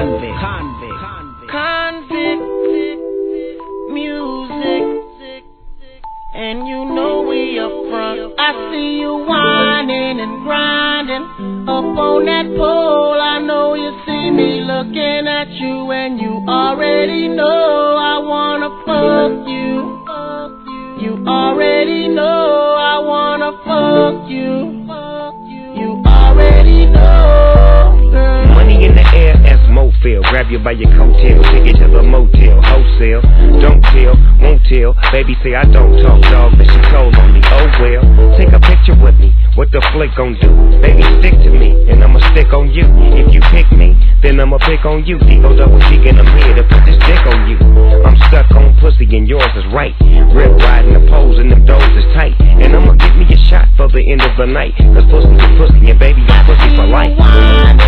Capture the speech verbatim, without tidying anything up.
convict, convict, convict, music, and you know we up front. I see you whining and grinding up on that pole. I know you see me looking at you, and you already know I wanna fuck you. You already know I wanna fuck you. You already know, girl. Money in the air as Mofil. Grab you by your coattail, take you to the motel. Wholesale, don't tell, won't tell. Baby say I don't talk, dog, but she told on me. Oh well, take a picture with me. What the flick gon' do? Baby, stick to me, and I'ma stick on you. If you pick me, then I'ma pick on you. D-O double G, and I'm here to put this dick on you. I'm stuck on pussy, and yours is right. Rip riding the poles, and them doors is tight. And I'ma give me a shot for the end of the night. Cause pussy is pussy, and baby, I'm pussy for life.